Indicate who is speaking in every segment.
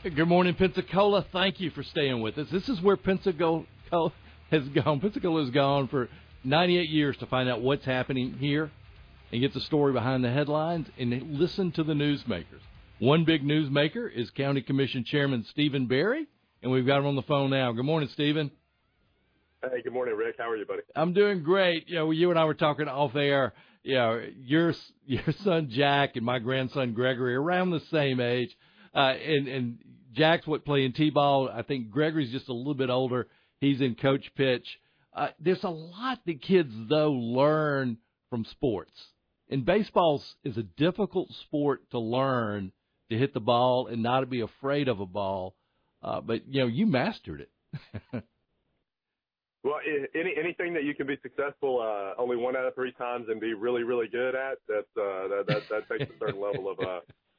Speaker 1: Good morning, Pensacola. Thank you for staying with us. This is where Pensacola has gone. Pensacola has gone for 98 years to find out what's happening here and get the story behind the headlines and listen to the newsmakers. One big newsmaker is County Commission Chairman Stephen Berry, and we've got him on the phone now. Good morning, Stephen.
Speaker 2: Hey, good morning, Rick. How are you, buddy?
Speaker 1: I'm doing great. You and I were talking off air. Your son Jack and my grandson Gregory are around the same age, and Jack's playing t-ball. I think Gregory's just a little bit older. He's in coach pitch. There's a lot that kids though learn from sports, and baseball is a difficult sport to learn to hit the ball and not to be afraid of a ball. But you mastered it.
Speaker 2: Well, anything that you can be successful only 1 out of 3 times and be really, really good at, that takes a certain level of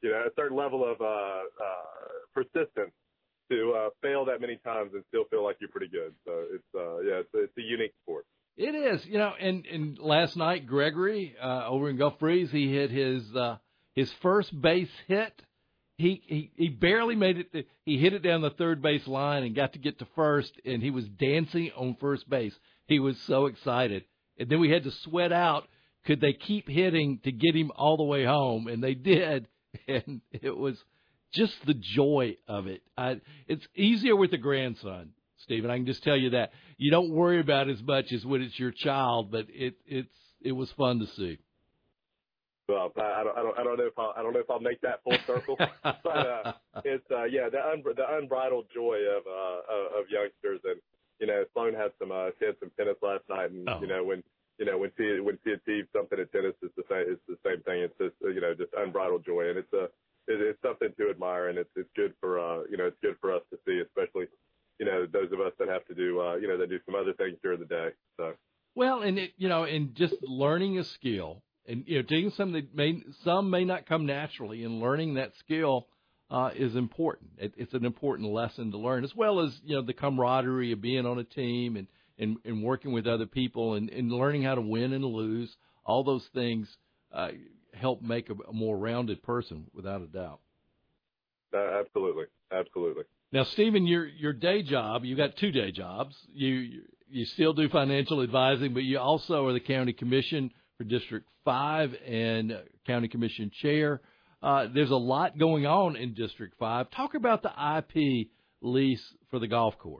Speaker 2: persistence to fail that many times and still feel like you're pretty good. So it's a unique sport.
Speaker 1: It is, and last night Gregory over in Gulf Breeze, he hit his first base hit. He barely made it. He hit it down the third base line and got to get to first, and he was dancing on first base. He was so excited. And then we had to sweat out, could they keep hitting to get him all the way home? And they did, and it was just the joy of it. It's easier with a grandson, Stephen. I can just tell you that. You don't worry about it as much as when it's your child, but it was fun to see.
Speaker 2: Well, I don't know if I'll make that full circle, but it's the unbridled joy of youngsters, and Sloan had some tennis last night, and when she achieved something at tennis, it's the same thing. It's just unbridled joy, and it's something to admire, and it's good for it's good for us to see, especially those of us that have to do that do some other things during the day. So
Speaker 1: well, and and just learning a skill. And taking something that some may not come naturally, and learning that skill is important. It's an important lesson to learn, as well as the camaraderie of being on a team and working with other people and learning how to win and lose. All those things help make a more rounded person, without a doubt.
Speaker 2: Absolutely.
Speaker 1: Now, Stephen, your day job, you got 2 day jobs. You still do financial advising, but you also are the county commission for District 5 and County Commission Chair. There's a lot going on in District 5. Talk about the IP lease for the golf course.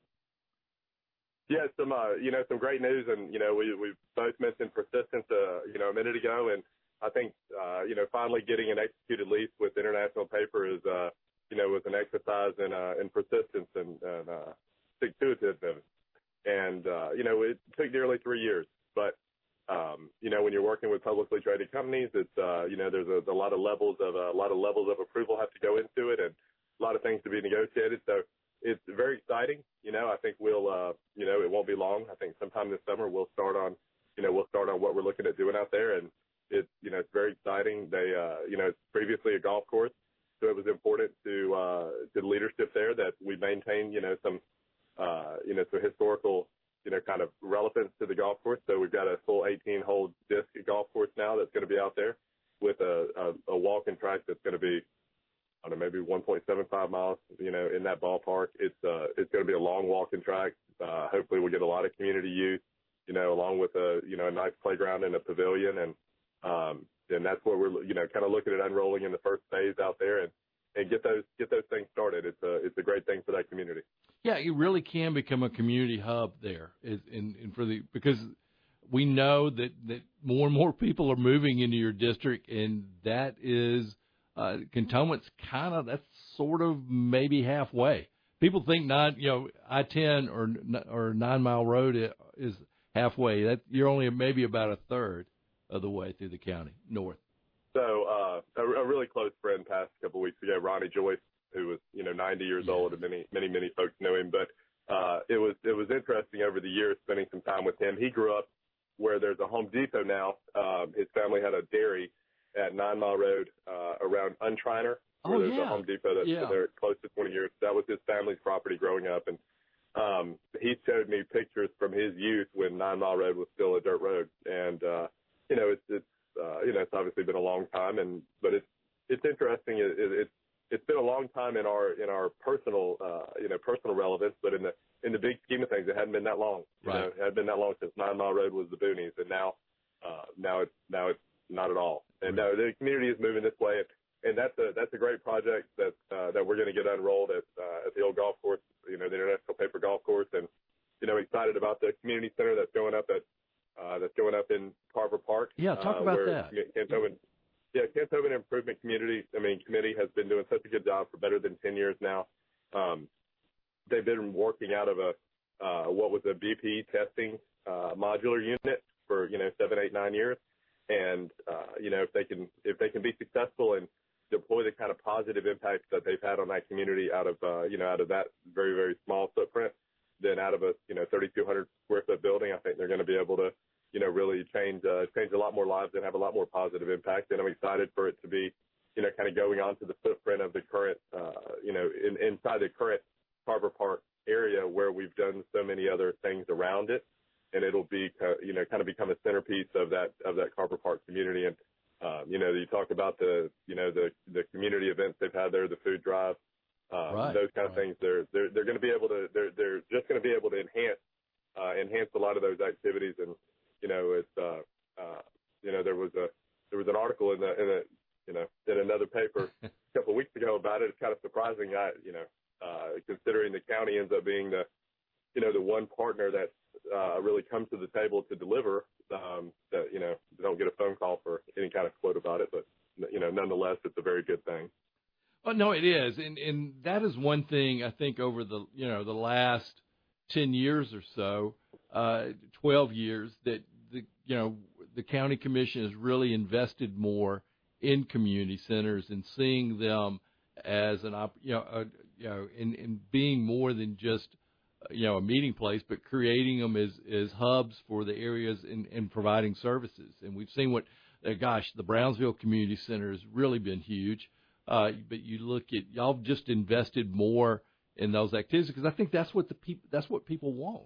Speaker 2: Yeah, some great news, and we both mentioned persistence a minute ago, and I think finally getting an executed lease with International Paper is was an exercise in persistence and stick-to-itiveness, and it took nearly 3 years, but when you're working with publicly traded companies, it's there's a lot of levels of approval have to go into it, and a lot of things to be negotiated. So it's very exciting. I think we'll it won't be long. I think sometime this summer we'll start on what we're looking at doing out there, and it's very exciting. They it's previously a golf course, so it was important to the leadership there that we maintain some historical kind of relevance to the golf course. So we've got a full 18-hole disc golf course now that's going to be out there with a walking track that's going to be, I don't know, maybe 1.75 miles, in that ballpark. It's going to be a long walking track. Hopefully we'll get a lot of community use, along with a nice playground and a pavilion. And that's what we're, kind of looking at unrolling in the first phase out there and get those things started. It's a great thing for that community.
Speaker 1: Yeah, it really can become a community hub there, because we know that more and more people are moving into your district, and that is Cantonment's that's sort of maybe halfway. People think I-10 or 9 Mile Road is halfway. That you're only maybe about a third of the way through the county north.
Speaker 2: So a really close friend passed a couple of weeks ago, Ronnie Joyce, who was 90 years old, and many folks know him. But it was interesting over the years spending some time with him. He grew up where there's a Home Depot now. His family had a dairy at 9 Mile Road around Untriner, where there's a Home Depot that's been there close to 20 years. That was his family's property growing up, and he showed me pictures from his youth when 9 Mile Road was still a dirt road, and it's obviously been a long time, but it's interesting. It's been a long long time in our personal personal relevance, but in the big scheme of things, it hadn't been that long.
Speaker 1: Right.
Speaker 2: It hadn't been that long since 9 Mile Road was the boonies, and now it's not at all. And no, the community is moving this way, and that's a great project that we're going to get unrolled at the old golf course, the International Paper Golf Course, and excited about the community center that's going up in Carver Park.
Speaker 1: Yeah, talk about that.
Speaker 2: Kent Tobin Improvement Committee has been doing such a good job for better than 10 years now. They've been working out of what was a BP testing modular unit for 7, 8, 9 years, and if they can be successful and deploy the kind of positive impact that they've had on that community out of that very, very small footprint, then out of a 3,200 square foot building, I think they're going to be able to really change a lot more lives and have a lot more positive impact. And I'm excited for it to be kind of going on to the footprint of the current inside the current Carver Park area where we've done so many other things around it, and it'll be kind of become a centerpiece of that Carver Park community. And you talk about the community events they've had there, the food drive, those kind of things. They're going to be able to they're just going to be able to enhance a lot of those activities. And there was an article in another paper a couple of weeks ago about it. It's kind of surprising, considering the county ends up being the one partner that really comes to the table to deliver. That don't get a phone call for any kind of quote about it, but nonetheless, it's a very good thing.
Speaker 1: Well, no, it is, and that is one thing I think over the the last 10 years or so, 12 years that the county commission has really invested more in community centers and seeing them as an in being more than just a meeting place, but creating them as hubs for the areas and providing services. And we've seen the Brownsville Community Center has really been huge. But you look at y'all just invested more in those activities because I think that's what people want.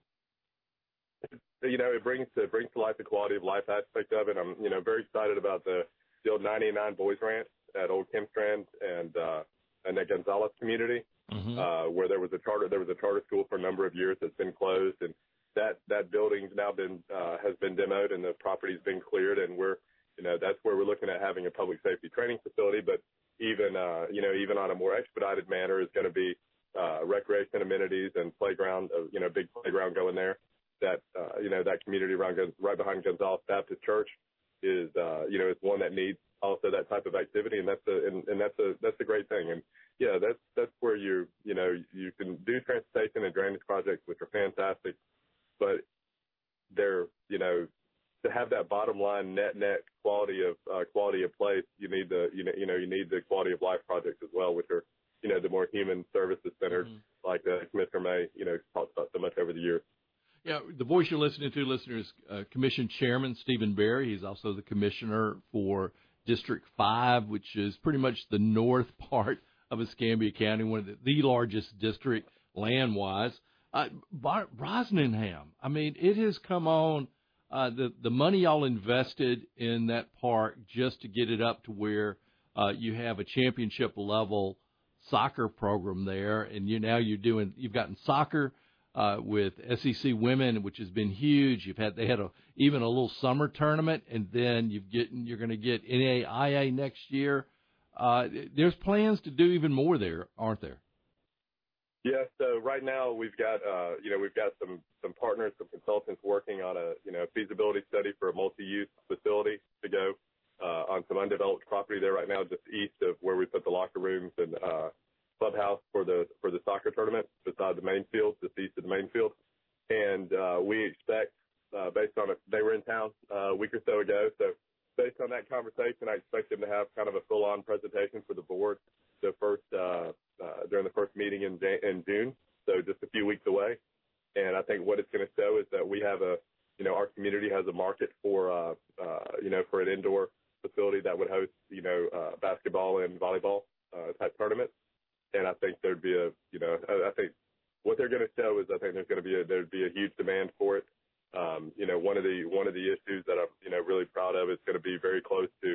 Speaker 2: It brings to life the quality of life aspect of it. I'm very excited about the old 99 Boys Ranch at Old Kempstrand and the Gonzales community, where there was a charter school for a number of years that's been closed, and that building's now has been demoed and the property's been cleared, and that's where we're looking at having a public safety training facility. But even on a more expedited manner is going to be recreation amenities and playground, big playground going there. That community right behind Gonzales Baptist Church is one that needs also that type of activity, and that's a great thing. And yeah, that's where you can do transportation and drainage projects, which are fantastic, but they're to have that bottom line net quality of place, you need the quality of life projects as well, which are the more human services centered, like Commissioner May talked about so much over the years.
Speaker 1: Yeah, the voice you're listening to, listeners, Commission Chairman Stephen Berry. He's also the commissioner for District 5, which is pretty much the north part of Escambia County, one of the largest district land-wise. Brosnanham, I mean, it has come on. The money y'all invested in that park just to get it up to where you have a championship level soccer program there, and you've gotten soccer with SEC women, which has been huge. They had even a little summer tournament, and then you're going to get NAIA next year. There's plans to do even more there, aren't there?
Speaker 2: Yeah. So right now we've got some partners, some consultants working on a feasibility study for a multi-use facility to go on some undeveloped property there right now, just east of where we put the locker rooms and clubhouse for the soccer tournament, beside the main field, just east of the main field. And we expect, based on they were in town a week or so ago, so based on that conversation, I expect them to have kind of a full-on presentation for the board during the first meeting in June, so just a few weeks away. And I think what it's going to show is that we have our community has a market for an indoor facility that would host basketball and volleyball type tournaments. And I think there'd be I think what they're going to show is I think there'd be a huge demand for it. One of the issues that I'm really proud of is going to be very close to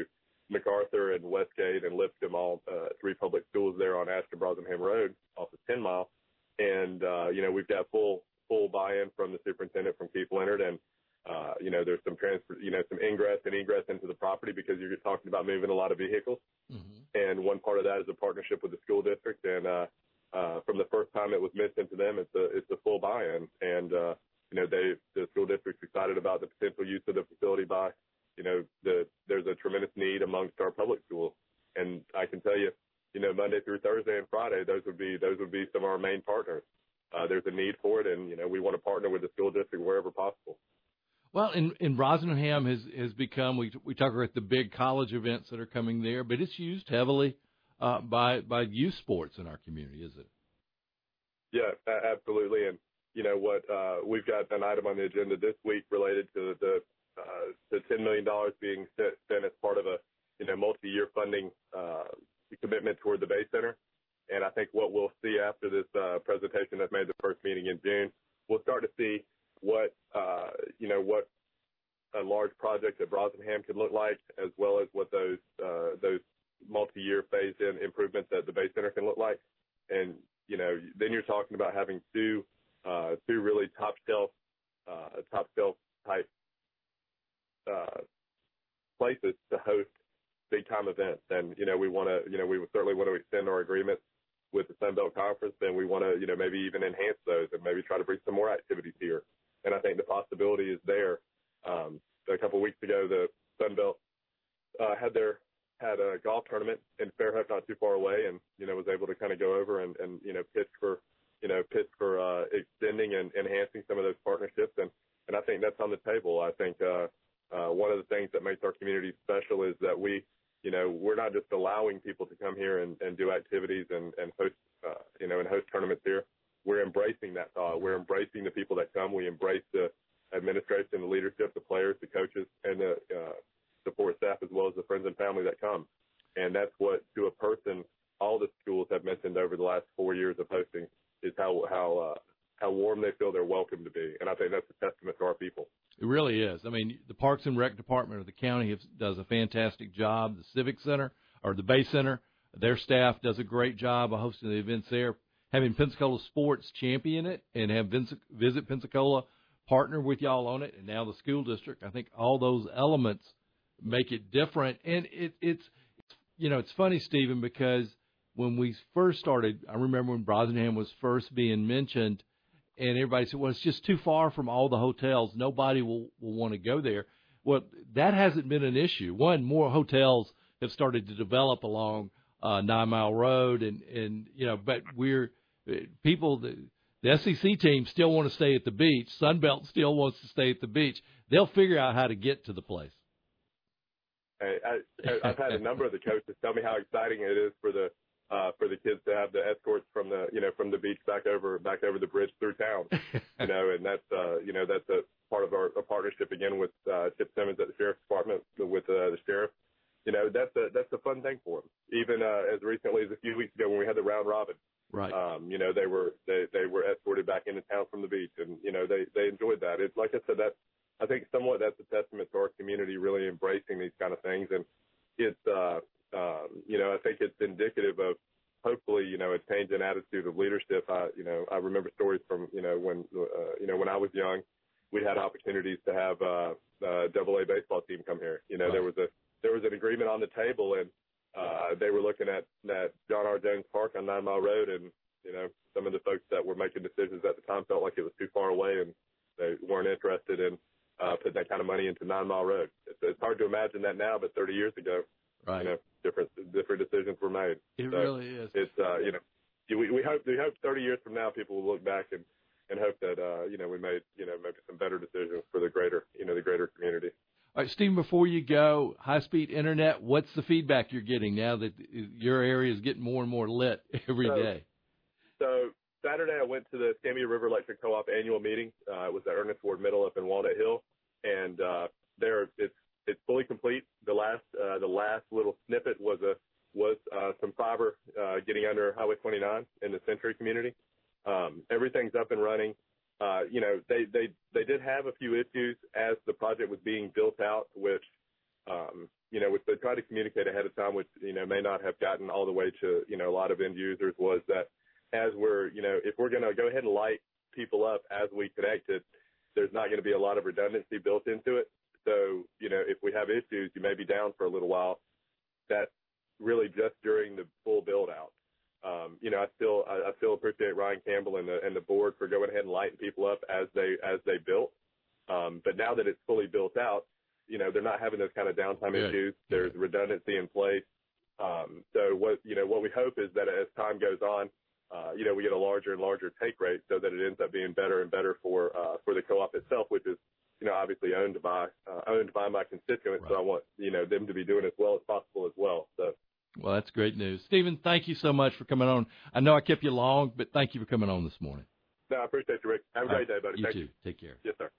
Speaker 2: MacArthur and Westgate and Lipscomb, all three public schools there on Ashton Brosnham Road off of 10 Mile. And, we've got full buy-in from the superintendent, from Keith Leonard. And, there's some some ingress and egress into the property because you're talking about moving a lot of vehicles. Mm-hmm. And one part of that is a partnership with the school district. And, from the first time it was mentioned to them, it's a full buy-in. And, the school district's excited about the potential use of the facility by, there's a tremendous need amongst our public schools. And I can tell you, Monday through Thursday and Friday, those would be some of our main partners. There's a need for it, and, we want to partner with the school district wherever possible.
Speaker 1: Well, in Brosnham has become, we talk about the big college events that are coming there, but it's used heavily by youth sports in our community, is it?
Speaker 2: Yeah, absolutely. And we've got an item on the agenda this week related to the $10 million being spent as part of a multi-year funding commitment toward the Bay Center. And I think what we'll see after this presentation that's made the first meeting in June, we'll start to see what a large project at Brosnham could look like, as well as what those multi-year phased-in improvements at the Bay Center can look like. And then you're talking about having two really top shelf type places to host big time events. And we would certainly want to extend our agreements with the Sun Belt Conference, and we want to maybe even enhance those and maybe try to bring some more activities here. And I think the possibility is there. A couple of weeks ago, the Sun Belt had a golf tournament in Fairhope, not too far away, and was able to kind of go over and pitch for extending and enhancing some of those partnerships, and I think that's on the table. I think one of the things that makes our community special is that we're not just allowing people to come here and do activities and host host tournaments here. We're embracing that thought. We're embracing the people that come. We embrace the administration, the leadership, the players, the coaches, and the support staff, as well as the friends and family that come. And that's what, to a person, all the schools have mentioned over the last 4 years of hosting, is how warm they feel they're welcome to be. And I think that's a testament to our people.
Speaker 1: It really is. I mean, the Parks and Rec Department of the county does a fantastic job. The Civic Center, or the Bay Center, their staff does a great job of hosting the events there. Having Pensacola Sports champion it and have Visit Pensacola partner with y'all on it, and now the school district, I think all those elements make it different. And it's funny, Stephen, because when we first started, I remember when Brosnham was first being mentioned, and everybody said, well, it's just too far from all the hotels. Nobody will want to go there. Well, that hasn't been an issue. One, more hotels have started to develop along 9 Mile Road, but the SEC team still want to stay at the beach. Sunbelt still wants to stay at the beach. They'll figure out how to get to the place.
Speaker 2: I've had a number of the coaches tell me how exciting it is for the kids to have the escorts from the beach back over the bridge through town, and that's a part of our partnership again with Chip Simmons at the Sheriff's Department with the sheriff. That's a fun thing for them. Even as recently as a few weeks ago when we had the round robin, right? They were escorted back into town from the beach, and they enjoyed that. It's like I said, I think somewhat that's a testament to our community really embracing these kind of things, and it's I think it's indicative of hopefully a change in attitude of leadership. I remember stories from when I was young, we had opportunities to have a AA baseball team come here. Right. There was an agreement on the table, and they were looking at John R. Jones Park on 9 Mile Road, and some of the folks that were making decisions at the time felt like it was too far away, and they weren't interested in putting that kind of money into 9 Mile Road. It's hard to imagine that now, but 30 years ago, right, different decisions were made.
Speaker 1: It really is.
Speaker 2: It's we hope 30 years from now people will look back and hope that we made maybe some better decisions for the greater community.
Speaker 1: All right, Stephen, before you go, high-speed internet, what's the feedback you're getting now that your area is getting more and more lit every day?
Speaker 2: So Saturday I went to the Escambia River Electric Co-op annual meeting. It was at Ernest Ward Middle up in Walnut Hill, and it's fully complete. The last little snippet was some fiber getting under Highway 29 in the Century community. Everything's up and running. They did have a few issues as the project was being built out, which which they tried to communicate ahead of time, which, may not have gotten all the way to, a lot of end users, was that as we're, if we're going to go ahead and light people up as we connect it, there's not going to be a lot of redundancy built into it. So, if we have issues, you may be down for a little while. That's really just during the full build out. I still appreciate Ryan Campbell and the board for going ahead and lighting people up as they built. But now that it's fully built out, they're not having those kind of downtime issues. There's redundancy in place. So what we hope is that as time goes on, we get a larger and larger take rate so that it ends up being better and better for the co-op itself, which is, obviously owned by my constituents. Right. So I want, them to be doing as well as possible as well. So.
Speaker 1: Well, that's great news. Stephen, thank you so much for coming on. I know I kept you long, but thank you for coming on this morning.
Speaker 2: No, I appreciate you, Rick. Have a great day, buddy.
Speaker 1: You too. Take care.
Speaker 2: Yes, sir.